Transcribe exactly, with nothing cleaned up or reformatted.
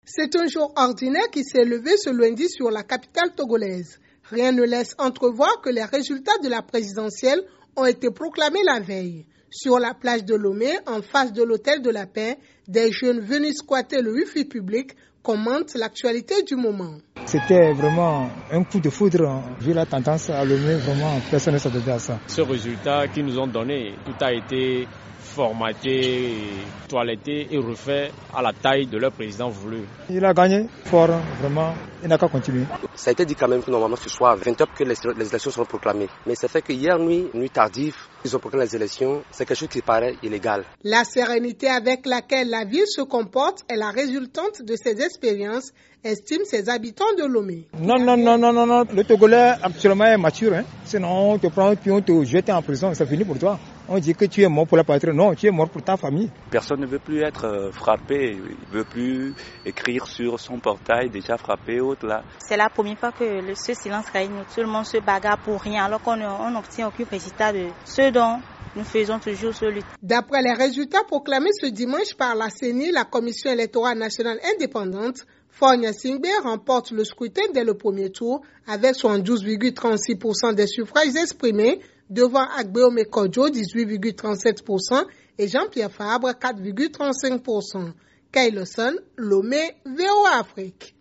C'est un jour ordinaire qui s'est levé ce lundi sur la capitale togolaise. Rien ne laisse entrevoir que les résultats de la présidentielle ont été proclamés la veille. Sur la plage de Lomé, en face de l'hôtel de la paix, des jeunes venus squatter le wifi public commentent l'actualité du moment. C'était vraiment un coup de foudre. Vu la tendance à Lomé, vraiment, personne ne s'attendait à ça. Ce résultat qu'ils nous ont donné, tout a été formaté, toiletté et refait à la taille de leur président voulu. Il a gagné fort, vraiment, il n'a qu'à continuer. Ça a été dit quand même que normalement ce soir à vingt heures que les, les élections seront proclamées. Mais c'est fait que hier nuit, nuit tardive, ils ont proclamé les élections, c'est quelque chose qui paraît illégal. La sérénité avec laquelle la ville se comporte est la résultante de ces expériences, estiment ses habitants de Lomé. Non, non, non, non, non, non, le Togolais actuellement est mature. Hein. Sinon, on te prend puis on te jette en prison, c'est fini pour toi. On dit que tu es mort pour la patrie, non, tu es mort pour ta famille. Personne ne veut plus être frappé, il ne veut plus écrire sur son portail déjà frappé autre là. C'est la première fois que le, ce silence règne, tout le monde se bagarre pour rien alors qu'on n'obtient aucun résultat de ce dont nous faisons toujours ce lutte. D'après les résultats proclamés ce dimanche par la C E N I, la Commission électorale nationale indépendante, Fogna Singbe remporte le scrutin dès le premier tour avec soixante-douze virgule trente-six pour cent des suffrages exprimés devant Agbeome Kodjo, dix-huit virgule trente-sept pour cent et Jean-Pierre Fabre, quatre virgule trente-cinq pour cent. Kailoson, Lomé, V O A Afrique.